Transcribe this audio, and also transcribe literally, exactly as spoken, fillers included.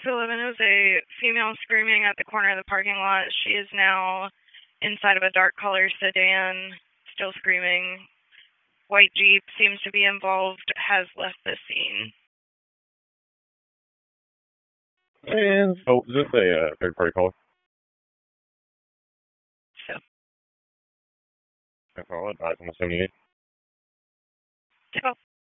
two eleven, it was a female screaming at the corner of the parking lot. She is now inside of a dark color sedan, still screaming. White Jeep seems to be involved, has left the scene. And, oh, is this a uh, third-party caller? So. I call it, I'm assuming it. Oh.